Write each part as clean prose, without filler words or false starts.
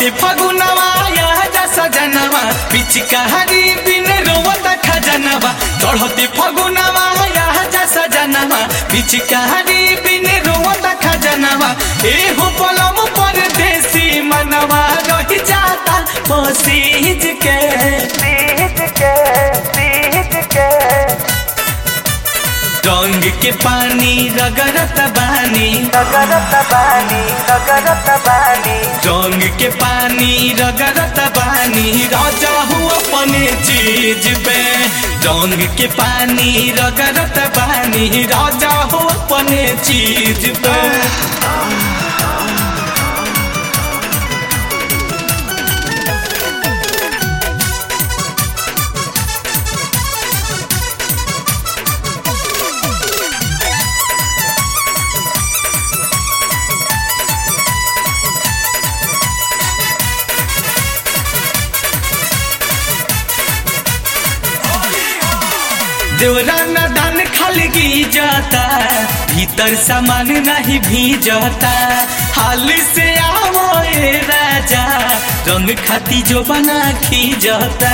चढ़ते फगुनवा आजा सजनवा पिचकारी बिन रोवता खजनवा चढ़ते फगुनवा आजा सजनवा पिचकारी बिन रोवता खजनवा एहो पलम परदेसी मनवा रह जाता पसीज के रंग के पानी रगरत बानी रंग के पानी रगरत बानी राजा हूँ अपने चीज पे रंग के पानी रगरत बानी राजा हूँ अपने चीज पे देवराना दान खाली जाता भीतर सामान नहीं भीजता हाल से आओ ए राजा रंग खाती जो बना खींचता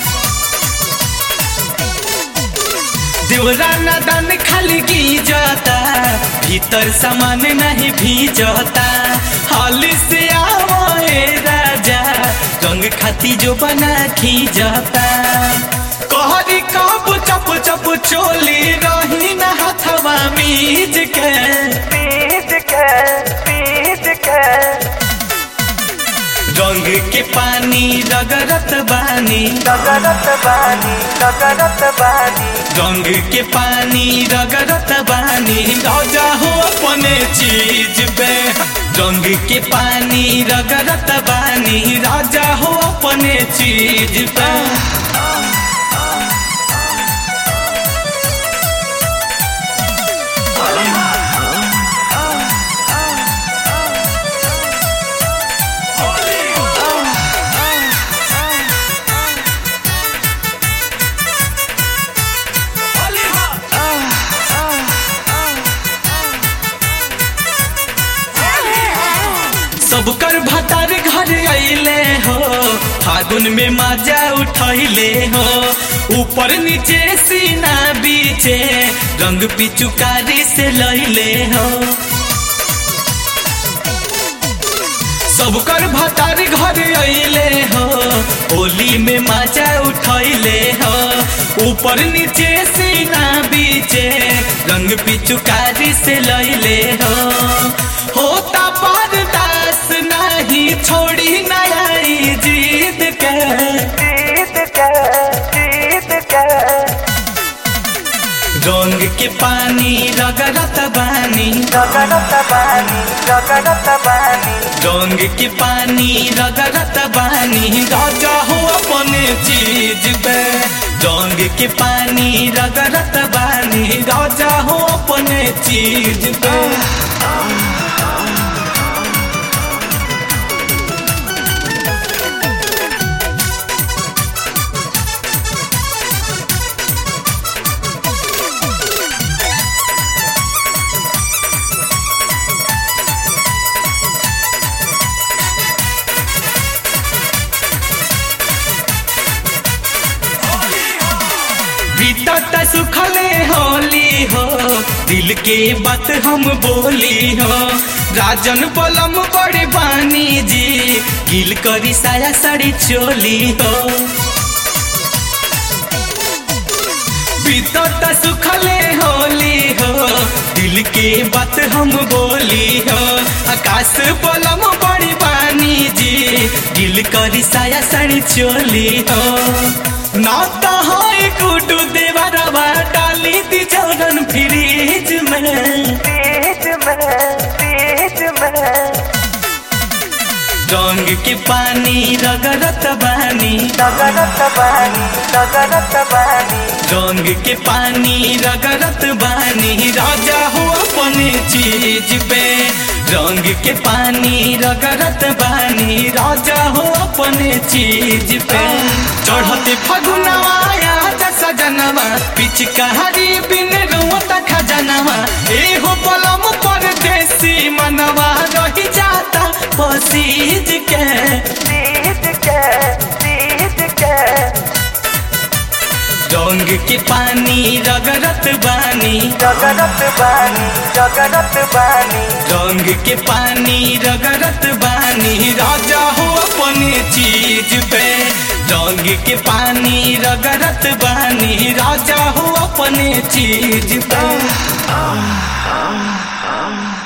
देवराना दान खाली जाता भीतर सामान नहीं भीजता हाल से आओ ए राजा रंग खाती जो बना खींचता कहरी कब चप चप चोली रही न हथवा मीज के रंग के पानी रगरत बानी रंग के पानी रगरत बानी राजा हो अपने चीज पे रंग के पानी रगरत बानी राजा हो अपने चीज पे सबकर भतार घर अइले हो फागुन में मजा उठैले हो ऊपर नीचे सीना बीचे रंग पिचुकारी से लैले हो सबकर भतार घर अइले हो होली में मजा उठैले हो ऊपर नीचे सीना बीचे रंग पिचुकारी से लैले हो होता बर्दाश्त नहीं छोड़ी नई जीत के रंग के पानी रगरत बानी रंग के पानी रगरत बानी राजा हो अपने चीज पे रंग के पानी रगरत बानी राजा हो अपने चीज पे बीतत सुखले होली हो दिल के बात हम बोली हो राजन पलम बड़े बानी जी गिल करी साया साड़ी चोली हो बीतत सुखले होली हो दिल के बात हम बोली हो आकाश पलम बड़ी बानी जी गिल करी साया साड़ी चोली हो नाता है गुडू देवरवा डाली दी जौरन फ्रिज में रंग के पानी रगरत बानी रंग के पानी रगरत बानी राजा हो अपने चीज पे रंग के पानी रगरत बानी राजा हो अपने चीज पे चढ़ते फगुनवा आजा सजनवा पिचकारी बिन रोवता खजनवा एहो पलम परदेसी मनवा रह जाता पसीज के रंग के पानी रगरत बानी रंग के पानी रगरत बानी राजा हो अपने चीज पे रंग के पानी रगरत बानी राजा हो अपने चीज पे